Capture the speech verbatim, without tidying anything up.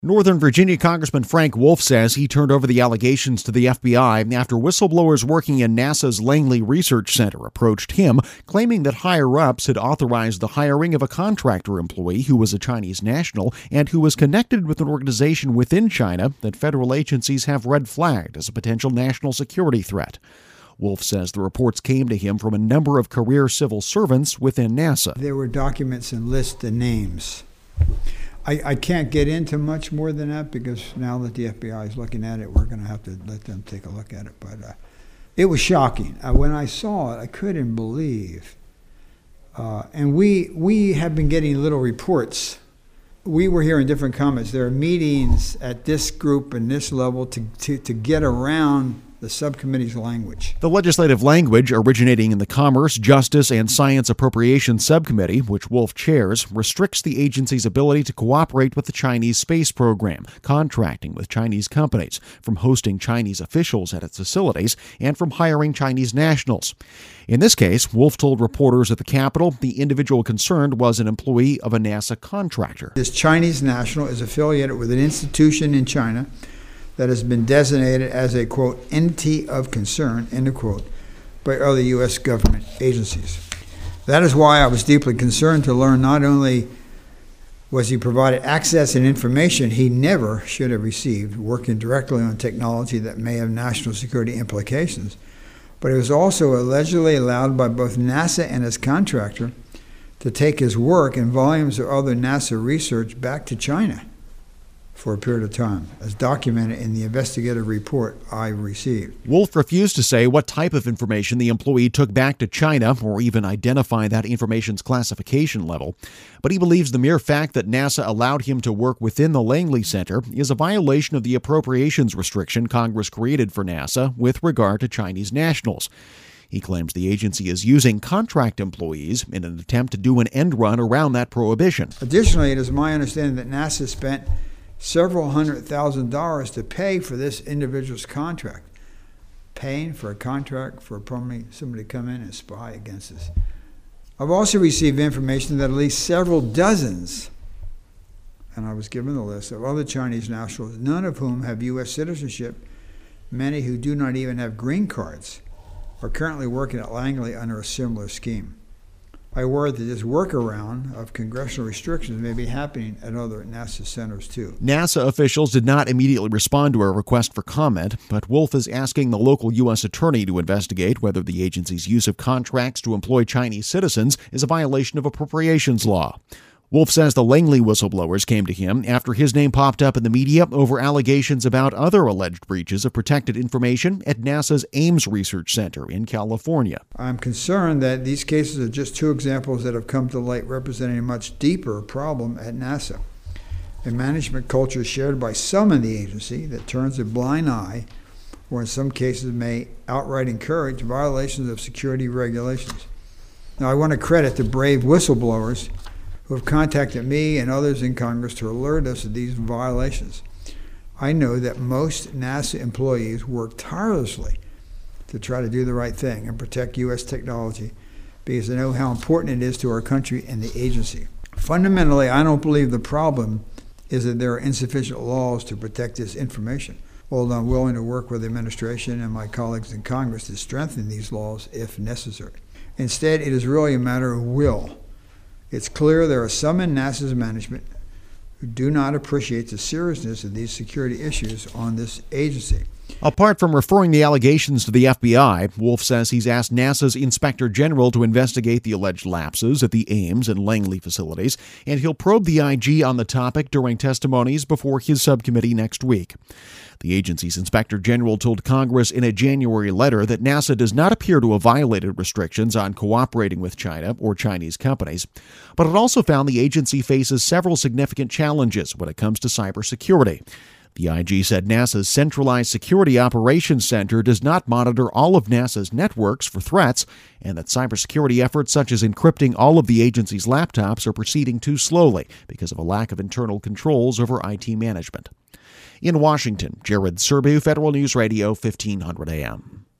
Northern Virginia Congressman Frank Wolf says he turned over the allegations to the F B I after whistleblowers working in NASA's Langley Research Center approached him, claiming that higher-ups had authorized the hiring of a contractor employee who was a Chinese national and who was connected with an organization within China that federal agencies have red-flagged as a potential national security threat. Wolf says the reports came to him from a number of career civil servants within NASA. There were documents and lists of names. I, I can't get into much more than that because now that the F B I is looking at it, we're going to have to let them take a look at it. But uh, it was shocking. Uh, when I saw it, I couldn't believe. Uh, and we we have been getting little reports. We were hearing different comments. There are meetings at this group and this level to, to, to get around the subcommittee's language. The legislative language originating in the Commerce, Justice, and Science Appropriations Subcommittee, which Wolf chairs, restricts the agency's ability to cooperate with the Chinese space program, contracting with Chinese companies, from hosting Chinese officials at its facilities, and from hiring Chinese nationals. In this case, Wolf told reporters at the Capitol the individual concerned was an employee of a NASA contractor. This Chinese national is affiliated with an institution in China that has been designated as a, quote, entity of concern, end quote, by other U S government agencies. That is why I was deeply concerned to learn not only was he provided access and information he never should have received, working directly on technology that may have national security implications, but it was also allegedly allowed by both NASA and its contractor to take his work and volumes of other NASA research back to China for a period of time, as documented in the investigative report I received. Wolf refused to say what type of information the employee took back to China or even identify that information's classification level, but he believes the mere fact that NASA allowed him to work within the Langley Center is a violation of the appropriations restriction Congress created for NASA with regard to Chinese nationals. He claims the agency is using contract employees in an attempt to do an end run around that prohibition. Additionally, it is my understanding that NASA spent several hundred thousand dollars to pay for this individual's contract. Paying for a contract for somebody to come in and spy against us. I've also received information that at least several dozens, and I was given the list, of other Chinese nationals, none of whom have U S citizenship, many who do not even have green cards, are currently working at Langley under a similar scheme. I worry that this workaround of congressional restrictions may be happening at other NASA centers, too. NASA officials did not immediately respond to a request for comment, but Wolf is asking the local U S attorney to investigate whether the agency's use of contracts to employ Chinese citizens is a violation of appropriations law. Wolf says the Langley whistleblowers came to him after his name popped up in the media over allegations about other alleged breaches of protected information at NASA's Ames Research Center in California. I'm concerned that these cases are just two examples that have come to light representing a much deeper problem at NASA. A management culture shared by some in the agency that turns a blind eye, or in some cases may outright encourage violations of security regulations. Now, I want to credit the brave whistleblowers who have contacted me and others in Congress to alert us of these violations. I know that most NASA employees work tirelessly to try to do the right thing and protect U S technology because they know how important it is to our country and the agency. Fundamentally, I don't believe the problem is that there are insufficient laws to protect this information, although I'm willing to work with the administration and my colleagues in Congress to strengthen these laws if necessary. Instead, it is really a matter of will. It's clear there are some in NASA's management who do not appreciate the seriousness of these security issues on this agency. Apart from referring the allegations to the F B I, Wolf says he's asked NASA's Inspector General to investigate the alleged lapses at the Ames and Langley facilities, and he'll probe the I G on the topic during testimonies before his subcommittee next week. The agency's Inspector General told Congress in a January letter that NASA does not appear to have violated restrictions on cooperating with China or Chinese companies, but it also found the agency faces several significant challenges when it comes to cybersecurity. The I G said NASA's Centralized Security Operations Center does not monitor all of NASA's networks for threats, and that cybersecurity efforts such as encrypting all of the agency's laptops are proceeding too slowly because of a lack of internal controls over I T management. In Washington, Jared Serbu, Federal News Radio, fifteen hundred A M.